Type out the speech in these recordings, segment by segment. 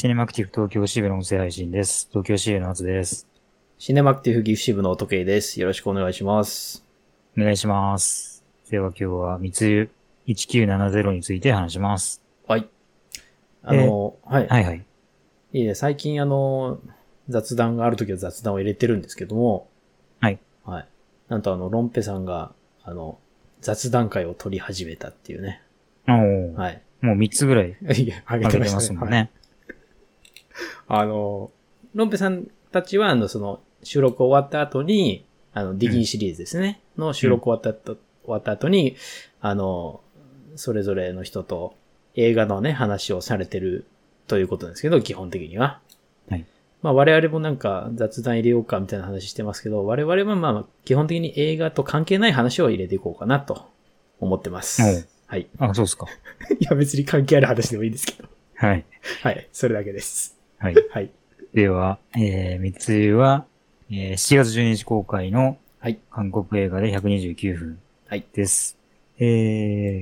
シネマクティブ東京支部の音声配信です。東京支部の松です。 シネマクティブ岐阜支部の音圭です。よろしくお願いします。 お願いします。では今日は密輸1970について話します。 はい。 はい。はいはい。 いいね、最近雑談があるときは雑談を入れてるんですけども。 はい。 はい。なんとロンペさんが、雑談会を取り始めたっていうね。 はい。もう3つぐらいあげてますもんね。 ロンペさんたちは、収録終わった後に、ディギンシリーズですね。の収録終わった後に、それぞれの人と映画のね、話をされてるということなんですけど、基本的には。 はい。 まあ我々もなんか雑談入れようかみたいな話してますけど、我々はまあ基本的に映画と関係ない話を入れていこうかなと思ってます。はい。 あ、そうですか。 いや別に関係ある話でもいいんですけど。 はい。 はい。それだけです。 はい。 はい。 では、密輸は、7月12日公開の韓国映画で129分です。はい。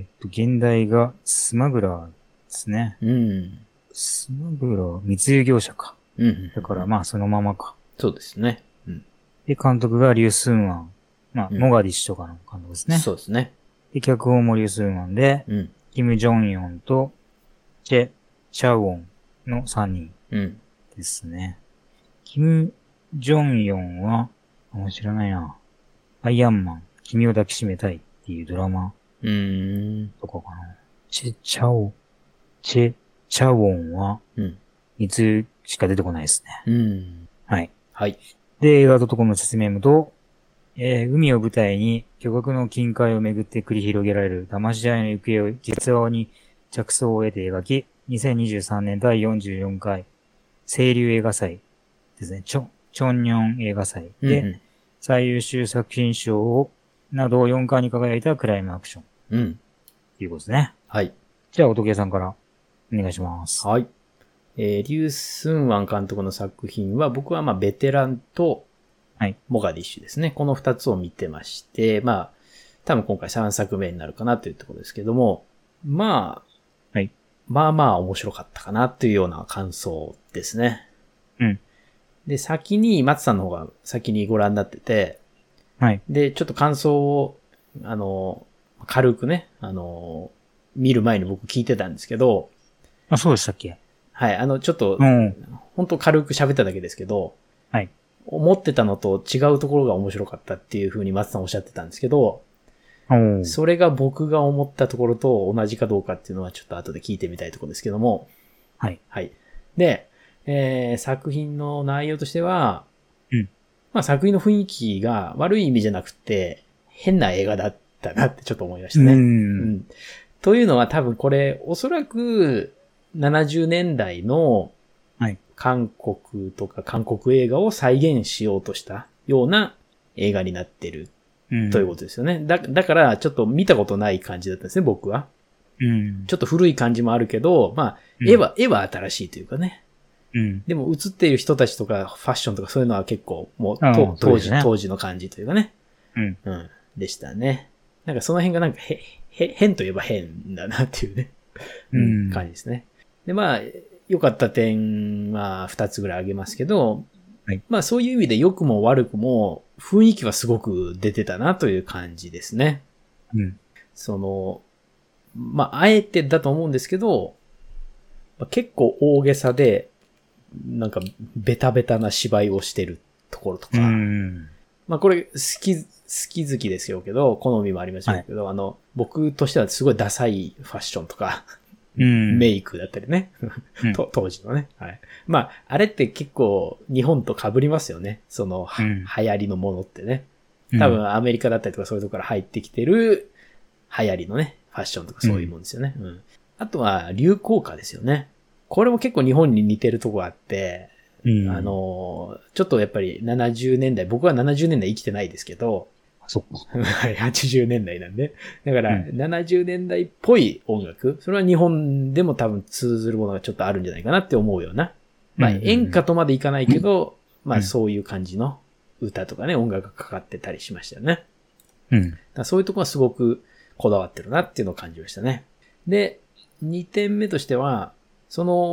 現代がスマグラーですね。 うん。 スマグラー、密輸業者か。 うん。 だからまあそのままか。 そうですね。うん。 で、監督がリュウ・スンワン。まあ、モガディッシュとかの監督ですね。 そうですね。 で、脚本もリュウ・スンワンで、キム・ジョンヨンとチェ・チャウォンの3人ですね。キム・ジョンヨンは、知らないな。アイアンマン、君を抱きしめたいっていうドラマとかかな。チェ・チャウォンは、いつしか出てこないですね。はい。 はい。 で、映画.comの説明文と、海を舞台に巨額の金塊をめぐって繰り広げられる騙し合いの行方を実話に着想を得て描き、2023年第44回清流映画祭ですね。チョンニョン映画祭で、最優秀作品賞をなど4冠に輝いたクライムアクション。っていうことですね。 はい。 じゃあ、おとけさんからお願いします。 はい。リュウ・スンワン監督の作品は、僕はまあベテランと、モガディッシュですね。この2つを見てまして、まあ、多分今回3作目になるかなというところですけども、まあ、まあまあ面白かったかなというような感想ですね。で、松さんの方が先にご覧になってて、で、ちょっと感想を、軽くね、見る前に僕聞いてたんですけど、 あ、そうでしたっけ？ はい、ちょっと、本当軽く喋っただけですけど、思ってたのと違うところが面白かったっていう風に松さんおっしゃってたんですけど、それが僕が思ったところと同じかどうかっていうのはちょっと後で聞いてみたいところですけども。はい。で、作品の内容としては、まあ作品の雰囲気が悪い意味じゃなくて、変な映画だったなってちょっと思いましたね。というのは多分これ、おそらく70年代の韓国とか韓国映画を再現しようとしたような映画になってるということですよね。だからちょっと見たことない感じだったんですね、僕は。ちょっと古い感じもあるけど、まあ、絵は新しいというかね。でも映っている人たちとかファッションとかそういうのは結構もう当時の感じというかね。でしたね。なんかその辺がなんか変といえば変だなっていうね。感じですね。で、まあ、良かった点は2つぐらい挙げますけど、まあそういう意味で良くも悪くも雰囲気はすごく出てたなという感じですね。まああえてだと思うんですけど、結構大げさで、なんかベタベタな芝居をしてるところとか、まあこれ好き好きですよけど、好みもありますよけど、僕としてはすごいダサいファッションとか、メイクだったりね。当時のね。まあ、あれって結構日本と被りますよね。流行りのものってね。多分アメリカだったりとかそういうところから入ってきてる流行りのね、ファッションとかそういうもんですよね。あとは流行歌ですよね。これも結構日本に似てるとこがあって、ちょっとやっぱり70年代、僕は70年代生きてないですけど、80年代なんで。だから、70年代っぽい音楽。それは日本でも多分通ずるものがちょっとあるんじゃないかなって思うような。まあ、演歌とまでいかないけど、まあ、そういう感じの歌とかね、音楽がかかってたりしましたよね。そういうところはすごくこだわってるなっていうのを感じましたね。で、2点目としては、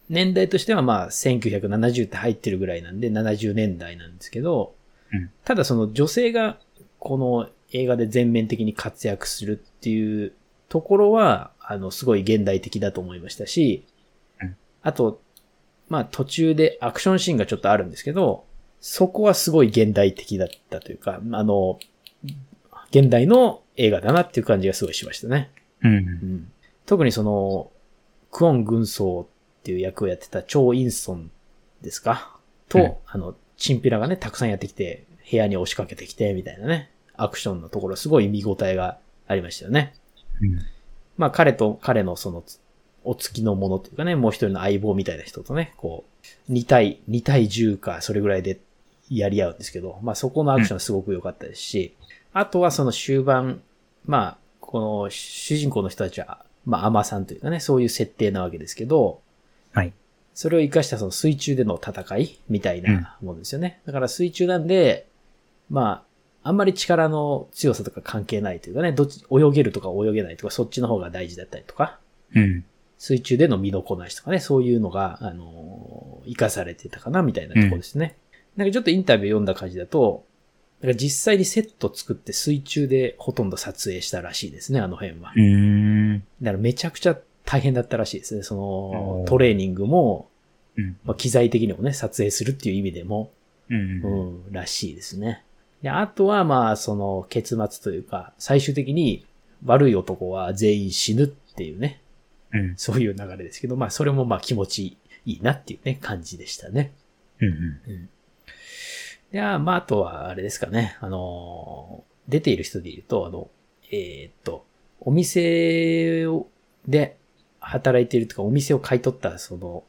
年代としてはまあ1970って入ってるぐらいなんで70年代なんですけど、ただその女性がこの映画で全面的に活躍するっていうところは、すごい現代的だと思いましたし、あと、まあ途中でアクションシーンがちょっとあるんですけど、そこはすごい現代的だったというか、現代の映画だなっていう感じがすごいしましたね。特にその、クオン軍曹っていう役をやってたチョウ・インソンですかと、チンピラがね、たくさんやってきて、部屋に押しかけてきて、みたいなね、アクションのところ、すごい見応えがありましたよね。まあ、彼のその、お付きの者っていうかね、もう一人の相棒みたいな人とね、こう、2対10か、それぐらいでやり合うんですけど、まあ、そこのアクションはすごく良かったですし、あとはその終盤、まあ、この主人公の人たちは、まあ、アマさんというかね、そういう設定なわけですけど、はい。それを活かしたその水中での戦いみたいなものですよね。だから水中なんで、まあ、あんまり力の強さとか関係ないというかね、泳げるとか泳げないとか、そっちの方が大事だったりとか、水中での身のこなしとかね、そういうのが、活かされてたかな、みたいなところですね。なんかちょっとインタビュー読んだ感じだと、なんか実際にセット作って水中でほとんど撮影したらしいですね、あの辺は。だからめちゃくちゃ大変だったらしいですね。そのトレーニングも、まあ、機材的にもね、撮影するっていう意味でも、らしいですね。で、あとはまあ、その結末というか、最終的に悪い男は全員死ぬっていうね、そういう流れですけど、まあ、それもまあ気持ちいいなっていうね、感じでしたね。で、まあ、あとは、あれですかね。出ている人で言うと、お店で働いているとか、お店を買い取った、その、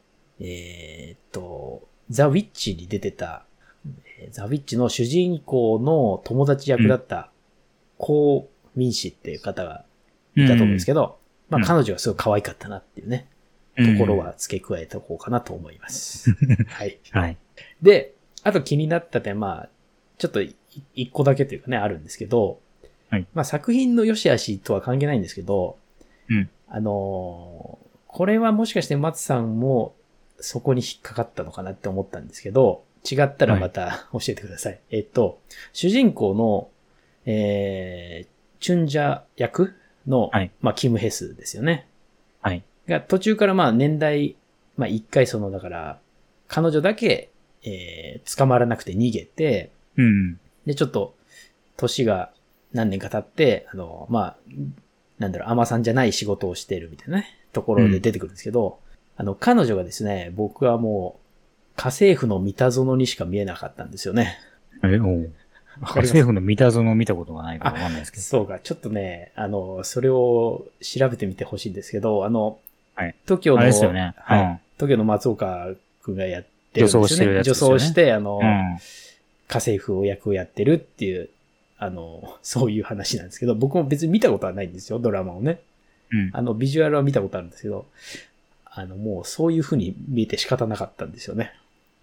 ザ・ウィッチに出てた、ザ・ウィッチの主人公の友達役だった、コウ・ミンシっていう方がいたと思うんですけど、まあ、彼女はすごい可愛かったなっていうね、ところは付け加えておこうかなと思います。はい。はい。で、あと気になった点、まあ、ちょっと一個だけというかね、あるんですけど、まあ作品の良し悪しとは関係ないんですけど、これはもしかして松さんもそこに引っかかったのかなって思ったんですけど、違ったらまた教えてください。主人公の、チュンジャ役の、まあ、キム・ヘスですよね。が途中からまあ年代、まあ一回その、だから、彼女だけ、捕まらなくて逃げて、で、ちょっと、年が何年か経って、まあ、なんだろう、アマさんじゃない仕事をしているみたいなね、ところで出てくるんですけど、彼女がですね、僕はもう、家政婦の三田園にしか見えなかったんですよね。 家政婦の三田園を見たことがないからわかんないですけど。 そうか、ちょっとね、それを調べてみてほしいんですけど、TOKIO の、 あれですよね。 TOKIO の松岡くんがやってるんですよね。女装してるやつですよね。女装して、家政婦を役をやってるっていう、そういう話なんですけど、僕も別に見たことはないんですよ、ドラマをね。ビジュアルは見たことあるんですけど、もうそういう風に見えて仕方なかったんですよね。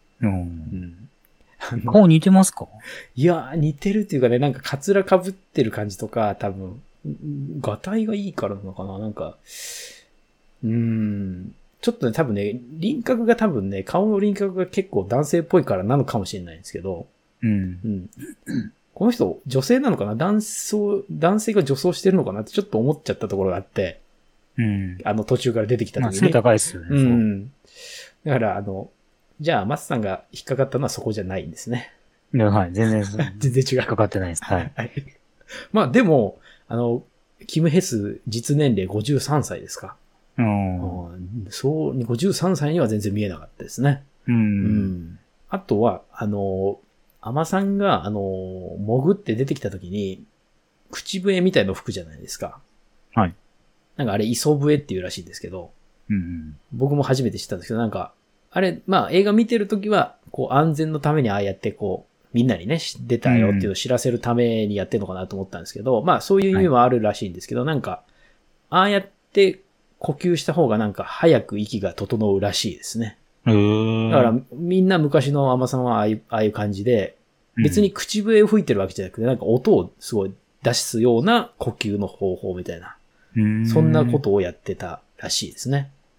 顔似てますか？ いや、似てるっていうかね、なんかカツラ被ってる感じとか、多分、ガタイがいいからなのかな、なんか、ちょっとね、多分ね、輪郭が多分ね、顔の輪郭が結構男性っぽいからなのかもしれないんですけど、この人、女性なのかな？男性が女装してるのかなってちょっと思っちゃったところがあって、途中から出てきた時に。 背高いですよね。 だから、じゃあ、松さんが引っかかったのはそこじゃないんですね。 はい、全然全然違う。 引っかかってないです。はい。 まあ、でも、キム・ヘス実年齢53歳ですか。そう、53歳には全然見えなかったですね。あとは、アマさんが、潜って出てきた時に、口笛みたいの吹くじゃないですか。はい。なんかあれ、磯笛っていうらしいんですけど、僕も初めて知ったんですけど、なんか、あれ、まあ映画見てる時は、こう安全のためにああやってこう、みんなにね、出たよっていうのを知らせるためにやってるのかなと思ったんですけど、まあそういう意味もあるらしいんですけど、なんか、ああやって呼吸した方がなんか早く息が整うらしいですね。だからみんな昔のアマさんはああいう感じで、別に口笛を吹いてるわけじゃなくて、なんか音をすごい出すような呼吸の方法みたいな。そんなことをやってたらしいですね。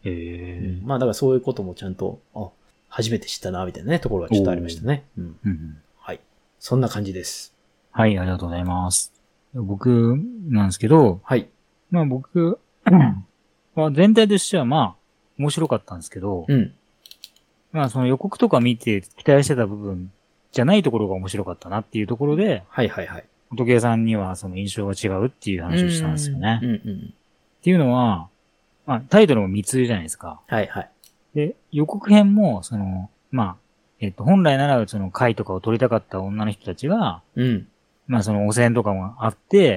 まあだからそういうこともちゃんと、初めて知ったな、みたいなね、ところがちょっとありましたね。はい。そんな感じです。 はい、ありがとうございます。僕なんですけど、 はい。 まあ僕、全体としてはまあ、面白かったんですけど、まあその予告とか見て期待してた部分じゃないところが面白かったなっていうところで、 はいはいはい。 時計さんにはその印象が違うっていう話をしたんですよね。っていうのは、まあタイトルも密輸じゃないですか。 はいはい。 で、予告編も、まあ、本来ならその貝とかを取りたかった女の人たちが、まあその汚染とかもあって、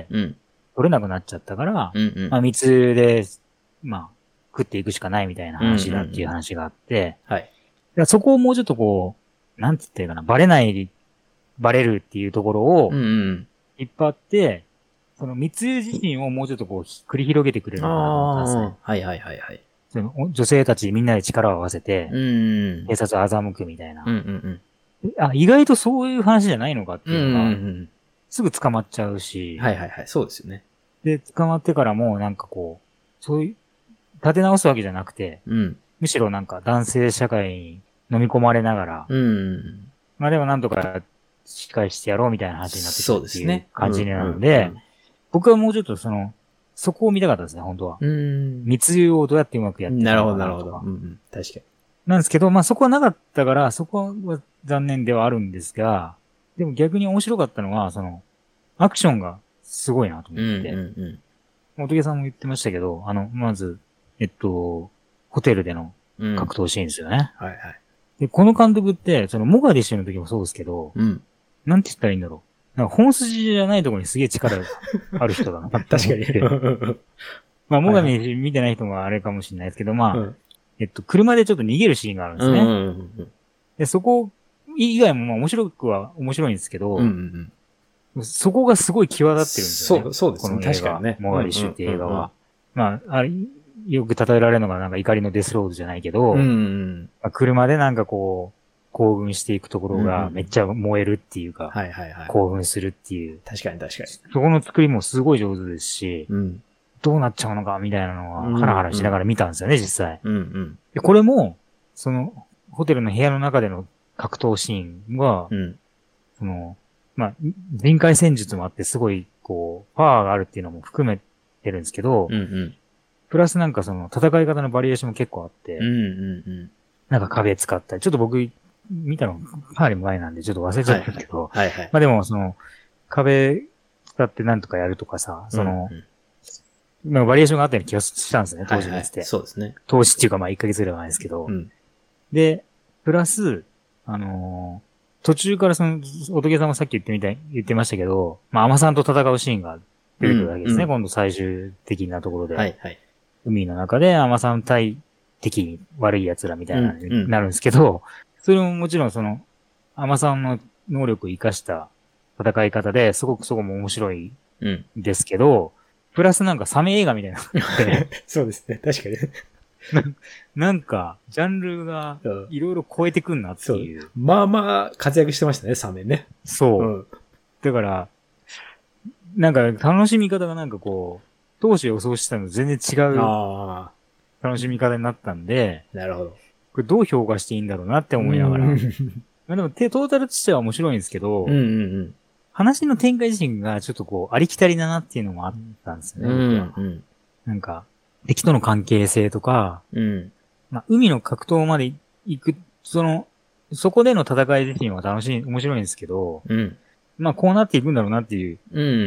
取れなくなっちゃったから、まあ密輸で、まあ、食っていくしかないみたいな話だっていう話があって、はい。そこをもうちょっとこう、なんつっていうかな、バレるっていうところを、引っ張って、その密輸自身をもうちょっとこう、繰り広げてくれるのかなと思ったんですね。はいはいはいはい。その女性たちみんなで力を合わせて、警察を欺くみたいな。意外とそういう話じゃないのかっていうのが、すぐ捕まっちゃうし。 はいはいはい、そうですよね。 で、捕まってからもなんかこう、そういう、立て直すわけじゃなくて、むしろなんか男性社会に飲み込まれながら、まあでもなんとかしっかりしてやろうみたいな話になってくるっていう感じになるので、僕はもうちょっとそこを見たかったですね、本当は。密輸をどうやってうまくやっていくのかなとか。なるほど、なるほど。確かに。なんですけど、まあそこはなかったから、そこは残念ではあるんですが、でも逆に面白かったのは、アクションがすごいなと思って。元木さんも言ってましたけど、まず、ホテルでの格闘シーンですよね。はいはい。で、この監督って、モガディッシュの時もそうですけど、なんて言ったらいいんだろう。なんか本筋じゃないところにすげえ力がある人だな。確かに。まあ、モガディッシュ見てない人もあれかもしれないですけど、まあ、車でちょっと逃げるシーンがあるんですね。で、そこ以外もまあ面白いんですけど、そこがすごい際立ってるんですよね。そうですね。確かにね。モガディッシュっていう映画は。まあ、よく例えられるのがなんか怒りのデスロードじゃないけど、車でなんかこう、興奮していくところがめっちゃ燃えるっていうか、興奮するっていう。確かに確かに。そこの作りもすごい上手ですし、どうなっちゃうのかみたいなのはハラハラしながら見たんですよね、実際。でこれも、ホテルの部屋の中での格闘シーンは、まあ、臨界戦術もあってすごい、こう、パワーがあるっていうのも含めてるんですけど、プラスなんか戦い方のバリエーションも結構あって、なんか壁使ったり、ちょっと僕、見たのかなり前なんでちょっと忘れちゃったけど、まあでも壁使ってなんとかやるとかさ、まあバリエーションがあったような気がしたんですね、当時にして。そうですね。当時っていうかまあ1ヶ月ぐらい前ですけど、で、プラス、途中から乙女さんもさっき言ってましたけど、まあ、アマさんと戦うシーンが出てくるわけですね、今度最終的なところで。はいはい。海の中でアマさん対敵悪い奴らみたいなになるんですけど、それももちろんアマさんの能力を活かした戦い方ですごくそこも面白いんですけど、プラスなんかサメ映画みたいな。そうですね、確かに。なんか、ジャンルがいろいろ超えてくんなっていう。 まあまあ、活躍してましたね、サメね。 そう。だから、なんか楽しみ方がなんかこう、当初予想してたのと全然違う楽しみ方になったんで、なるほど。これどう評価していいんだろうなって思いながら。まあでも、トータルとしては面白いんですけど、話の展開自身がちょっとこう、ありきたりだなっていうのもあったんですよね。なんか、敵との関係性とか、まあ、海の格闘まで行く、そこでの戦い自身は面白いんですけど、まあ、こうなっていくんだろうなっていう。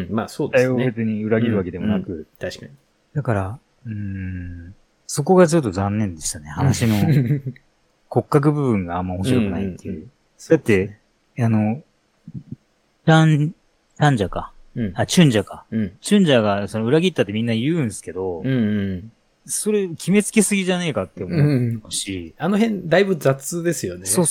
まあ、そうですね。別に裏切るわけでもなく。確かに。だから、そこがちょっと残念でしたね。話の骨格部分があんま面白くないっていう。だって、チャンジャか。チュンジャか。チュンジャが裏切ったってみんな言うんですけど、それ決めつけすぎじゃねえかって思うし。 あの辺だいぶ雑ですよね。 そう。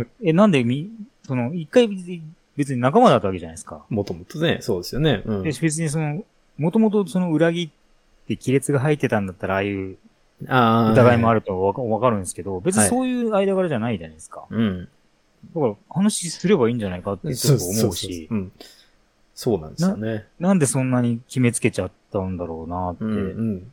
なんで一回別に仲間だったわけじゃないですか。 もともとね、そうですよね。 別にもともと裏切って亀裂が入ってたんだったら、ああいう疑いもあるとわかるんですけど、別にそういう間柄じゃないじゃないですか。だから話すればいいんじゃないかってちょっと思うし。そうなんですよね。 なんでそんなに決めつけちゃったんだろうなって。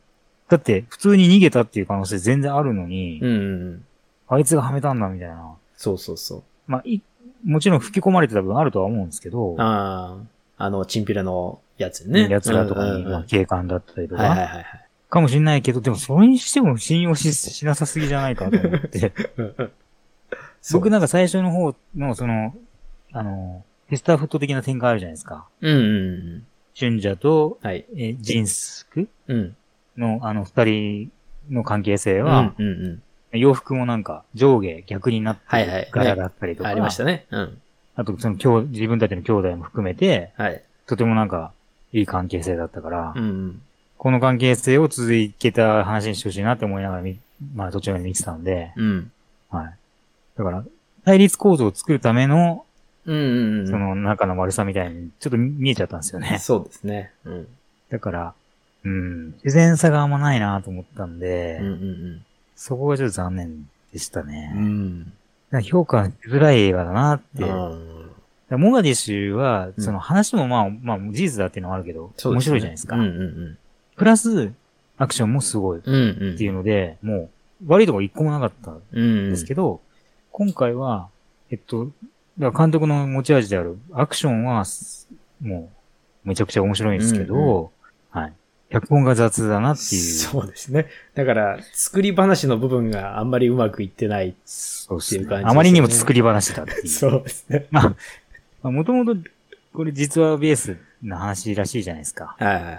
だって普通に逃げたっていう可能性全然あるのに、 うんうん。 あいつがはめたんだみたいな。 そうそうそう。 まあ、もちろん吹き込まれてた部分あるとは思うんですけど。 チンピラのやつね。 やつらとかに、警官だったりとか。 はいはいはい。 かもしれないけど、でもそれにしても信用しなさすぎじゃないかと思って。僕なんか最初の方の、テスターフット的な展開あるじゃないですか。 うんうんうん。 春者と、 はい。 ジンスクの、二人の関係性は、 うんうんうん。 洋服もなんか上下逆になってる柄だったりとか、 ありましたね。うん。 あと自分たちの兄弟も含めて、 はい。 とてもなんかいい関係性だったから、 うんうん、 この関係性を続けた話にしてほしいなって思いながらまあ途中まで見てたんで、 うん。 はい。だから、対立構造を作るための、 うんうんうん、 その仲の悪さみたいにちょっと見えちゃったんですよね。 そうですね。うん。 だから、自然さがあんまないなと思ったんで、 うんうんうん、 そこがちょっと残念でしたね。 うん。 評価しづらい映画だなって。モガディッシュは、その話もまあ事実だっていうのはあるけど、面白いじゃないですか。 うんうんうん、 プラス、アクションもすごいっていうので、もう悪いところ一個もなかったんですけど、今回は、だから監督の持ち味であるアクションは、もう、めちゃくちゃ面白いんですけど、はい。脚本が雑だなっていう。 そうですね。だから、作り話の部分があんまりうまくいってないっていう感じですね。 あまりにも作り話だっていう。 そうですね。 まあ、もともと、これ実話ベースな話らしいじゃないですか。 はいはいはい。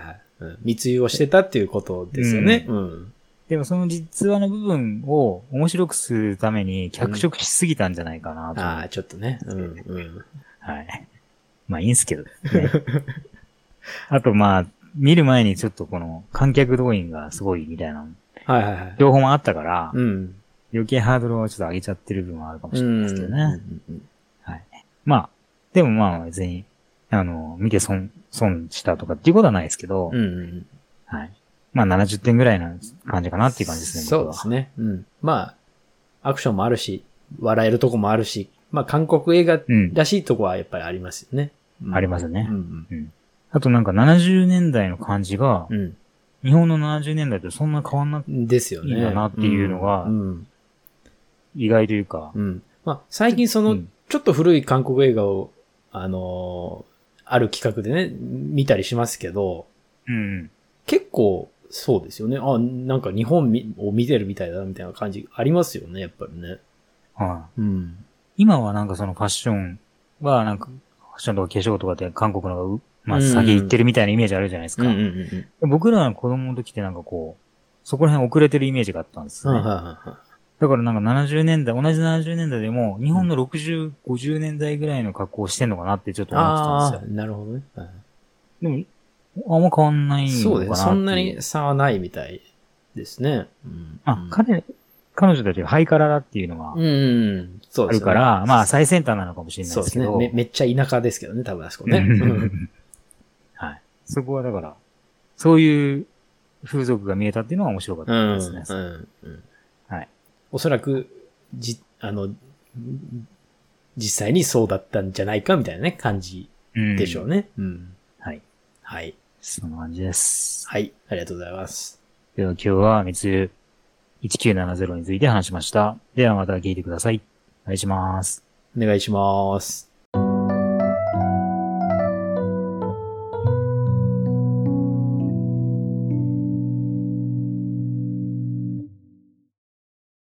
密輸をしてたっていうことですよね。 でもその実話の部分を面白くするために脚色しすぎたんじゃないかなと、 ちょっとね。 はい。まあいいんすけど、ね。あとまあ、見る前にちょっとこの観客動員がすごいみたいな情報もあったから、余計ハードルをちょっと上げちゃってる部分もあるかもしれないですけどね。はい。まあ、でもまあ別に、見て損したとかっていうことはないですけど、はい。まあ70点ぐらいな感じかなっていう感じですね、 そうですね。まあ、アクションもあるし、笑えるとこもあるし、まあ韓国映画らしいとこはやっぱりありますよね。 ありますね。あとなんか70年代の感じが、日本の70年代とそんな変わんないですよね。 いいんだなっていうのが、意外というか。 まあ最近その、ちょっと古い韓国映画を、ある企画でね、見たりしますけど、結構、そうですよね。なんか日本を見てるみたいだな、みたいな感じありますよね、やっぱりね。 はい。今はなんかそのファッションは、なんか、ファッションとか化粧とかって韓国のが、まあ先行ってるみたいなイメージあるじゃないですか。僕らの子供の時ってなんかこう、そこら辺遅れてるイメージがあったんですね。だからなんか70年代、同じ70年代でも、日本の60、50年代ぐらいの格好をしてんのかなってちょっと思ってたんですよ。 なるほどね。 でも、あんま変わんないのかな。 そうですね。そんなに差はないみたいですね。 彼女たちがハイカラだっていうのが、あるから、まあ最先端なのかもしれないですけど。そうですね。 めっちゃ田舎ですけどね、多分あそこね。 はい。そこはだから、そういう風俗が見えたっていうのは面白かったですね。はい。 おそらく、実際にそうだったんじゃないかみたいなね、感じでしょうね。 はい。 はい。 そんな感じです。 はい。ありがとうございます。 では今日は密輸1970について話しました。ではまた聞いてください。お願いします。 お願いします。